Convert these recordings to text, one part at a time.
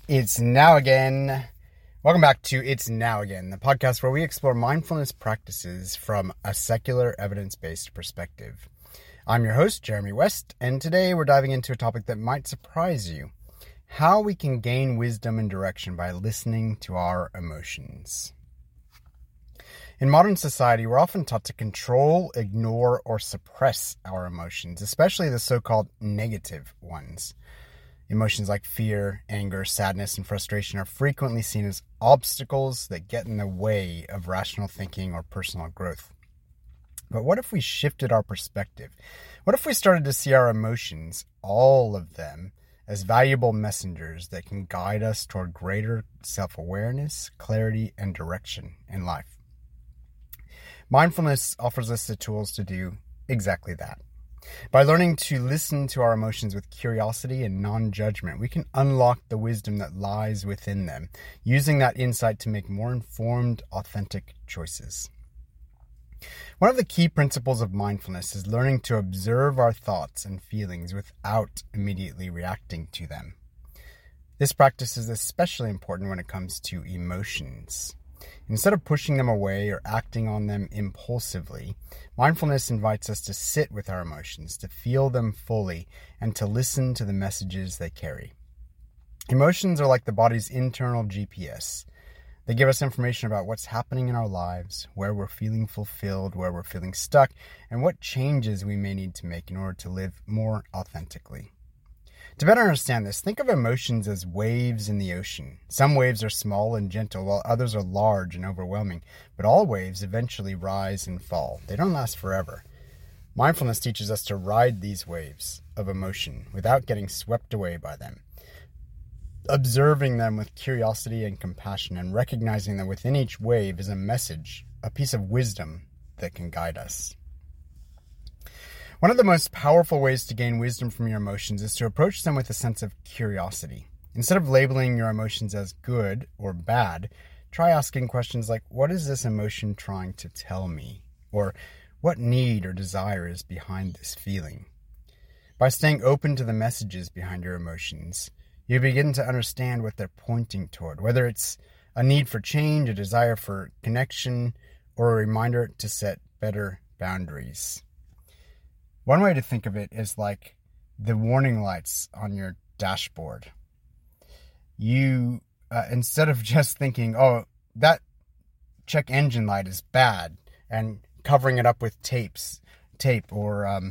It's now again. Welcome back to It's Now Again, the podcast where we explore mindfulness practices from a secular, evidence-based perspective. I'm your host, Jeremy West, and today we're diving into a topic that might surprise you: how we can gain wisdom and direction by listening to our emotions. In modern society, we're often taught to control, ignore, or suppress our emotions, especially the so-called negative ones. Emotions like fear, anger, sadness, and frustration are frequently seen as obstacles that get in the way of rational thinking or personal growth. But what if we shifted our perspective? What if we started to see our emotions, all of them, as valuable messengers that can guide us toward greater self-awareness, clarity, and direction in life? Mindfulness offers us the tools to do exactly that. By learning to listen to our emotions with curiosity and non-judgment, we can unlock the wisdom that lies within them, using that insight to make more informed, authentic choices. One of the key principles of mindfulness is learning to observe our thoughts and feelings without immediately reacting to them. This practice is especially important when it comes to emotions. Instead of pushing them away or acting on them impulsively, mindfulness invites us to sit with our emotions, to feel them fully, and to listen to the messages they carry. Emotions are like the body's internal GPS. They give us information about what's happening in our lives, where we're feeling fulfilled, where we're feeling stuck, and what changes we may need to make in order to live more authentically. To better understand this, think of emotions as waves in the ocean. Some waves are small and gentle, while others are large and overwhelming. But all waves eventually rise and fall. They don't last forever. Mindfulness teaches us to ride these waves of emotion without getting swept away by them, observing them with curiosity and compassion, and recognizing that within each wave is a message, a piece of wisdom that can guide us. One of the most powerful ways to gain wisdom from your emotions is to approach them with a sense of curiosity. Instead of labeling your emotions as good or bad, try asking questions like, what is this emotion trying to tell me? Or what need or desire is behind this feeling? By staying open to the messages behind your emotions, you begin to understand what they're pointing toward, whether it's a need for change, a desire for connection, or a reminder to set better boundaries. One way to think of it is like the warning lights on your dashboard. You, instead of just thinking, oh, that check engine light is bad, and covering it up with tape, or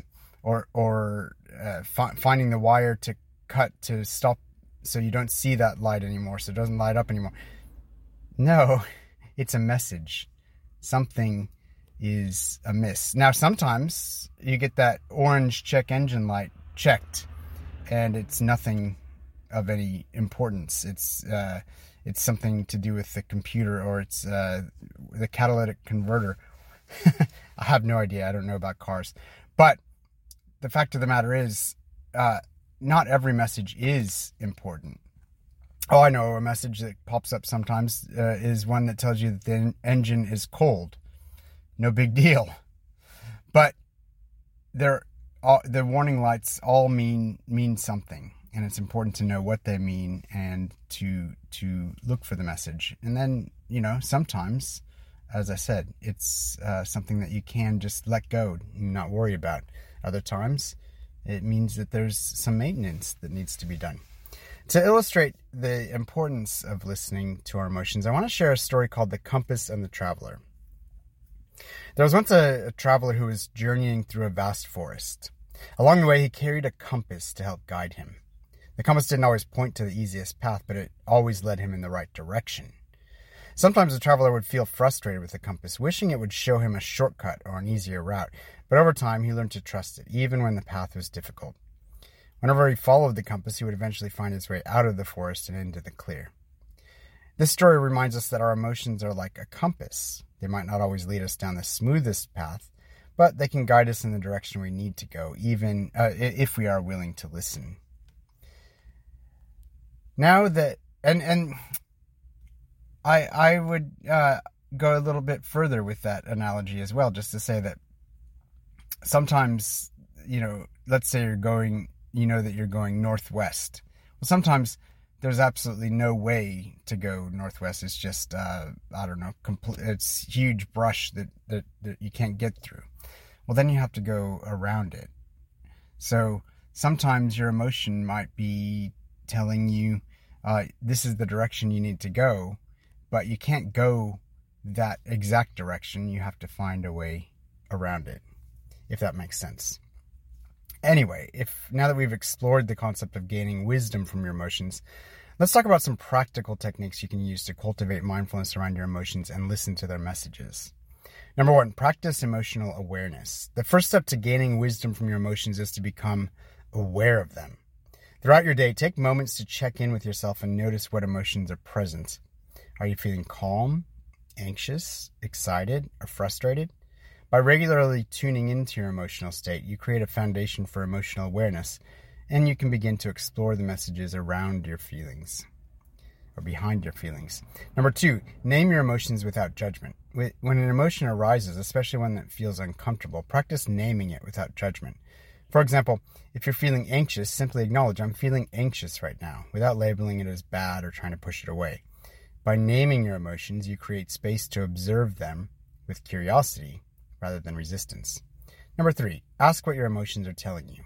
finding the wire to cut to stop so you don't see that light anymore, so it doesn't light up anymore. No, it's a message. Something is amiss. Now, sometimes you get that orange check engine light checked, and it's nothing of any importance. It's something to do with the computer, or it's the catalytic converter. I have no idea. I don't know about cars. But the fact of the matter is, not every message is important. Oh, I know a message that pops up sometimes is one that tells you that the engine is cold. No big deal. But the warning lights all mean something, and it's important to know what they mean and to look for the message. And then, sometimes, as I said, it's something that you can just let go and not worry about. Other times, it means that there's some maintenance that needs to be done. To illustrate the importance of listening to our emotions, I want to share a story called The Compass and the Traveler. There was once a traveler who was journeying through a vast forest. Along the way, he carried a compass to help guide him. The compass didn't always point to the easiest path, but it always led him in the right direction. Sometimes the traveler would feel frustrated with the compass, wishing it would show him a shortcut or an easier route, but over time he learned to trust it, even when the path was difficult. Whenever he followed the compass, he would eventually find his way out of the forest and into the clear. This story reminds us that our emotions are like a compass. They might not always lead us down the smoothest path, but they can guide us in the direction we need to go, even if we are willing to listen. Now that, and I would go a little bit further with that analogy as well, just to say that sometimes, let's say you're going northwest. Well, sometimes there's absolutely no way to go northwest. It's just, it's huge brush that you can't get through. Well, then you have to go around it. So sometimes your emotion might be telling you, this is the direction you need to go, but you can't go that exact direction. You have to find a way around it, if that makes sense. Anyway, now that we've explored the concept of gaining wisdom from your emotions, let's talk about some practical techniques you can use to cultivate mindfulness around your emotions and listen to their messages. Number 1, practice emotional awareness. The first step to gaining wisdom from your emotions is to become aware of them. Throughout your day, take moments to check in with yourself and notice what emotions are present. Are you feeling calm, anxious, excited, or frustrated? By regularly tuning into your emotional state, you create a foundation for emotional awareness, and you can begin to explore the messages around your feelings, or behind your feelings. Number 2, name your emotions without judgment. When an emotion arises, especially one that feels uncomfortable, practice naming it without judgment. For example, if you're feeling anxious, simply acknowledge, I'm feeling anxious right now, without labeling it as bad or trying to push it away. By naming your emotions, you create space to observe them with curiosity rather than resistance. Number 3, ask what your emotions are telling you.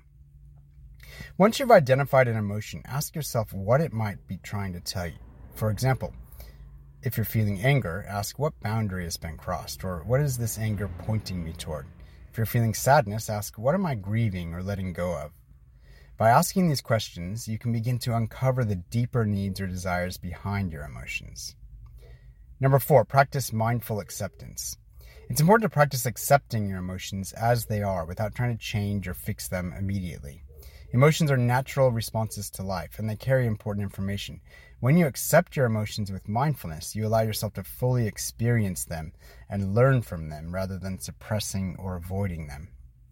Once you've identified an emotion, ask yourself what it might be trying to tell you. For example, if you're feeling anger, ask what boundary has been crossed, or what is this anger pointing me toward? If you're feeling sadness, ask what am I grieving or letting go of? By asking these questions, you can begin to uncover the deeper needs or desires behind your emotions. Number 4, practice mindful acceptance. It's important to practice accepting your emotions as they are without trying to change or fix them immediately. Emotions are natural responses to life, and they carry important information. When you accept your emotions with mindfulness, you allow yourself to fully experience them and learn from them rather than suppressing or avoiding them.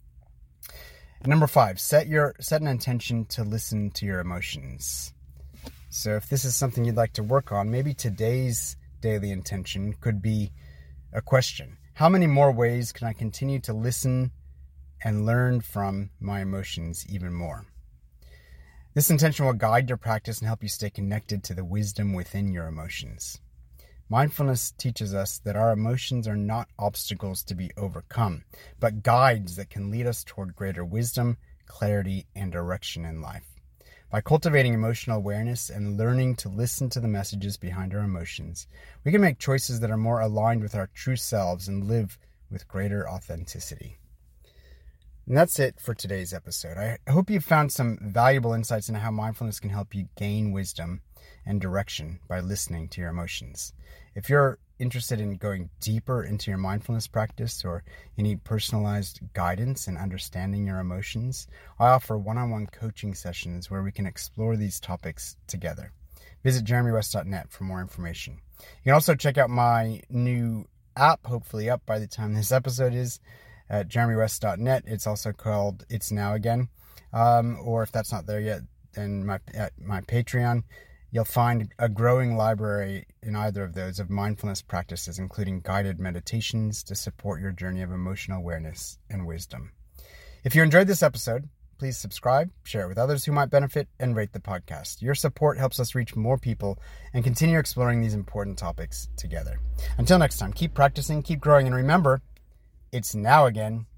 And number 5, set an intention to listen to your emotions. So if this is something you'd like to work on, maybe today's daily intention could be a question. How many more ways can I continue to listen and learn from my emotions even more? This intention will guide your practice and help you stay connected to the wisdom within your emotions. Mindfulness teaches us that our emotions are not obstacles to be overcome, but guides that can lead us toward greater wisdom, clarity, and direction in life. By cultivating emotional awareness and learning to listen to the messages behind our emotions, we can make choices that are more aligned with our true selves and live with greater authenticity. And that's it for today's episode. I hope you found some valuable insights into how mindfulness can help you gain wisdom and direction by listening to your emotions. If you're interested in going deeper into your mindfulness practice or you need personalized guidance in understanding your emotions, I offer one-on-one coaching sessions where we can explore these topics together. Visit jeremywest.net for more information. You can also check out my new app, hopefully up by the time this episode is, at jeremywest.net. It's also called It's Now Again. Or if that's not there yet, then at my Patreon, you'll find a growing library in either of those of mindfulness practices, including guided meditations to support your journey of emotional awareness and wisdom. If you enjoyed this episode, please subscribe, share it with others who might benefit, and rate the podcast. Your support helps us reach more people and continue exploring these important topics together. Until next time, keep practicing, keep growing, and remember, it's now again.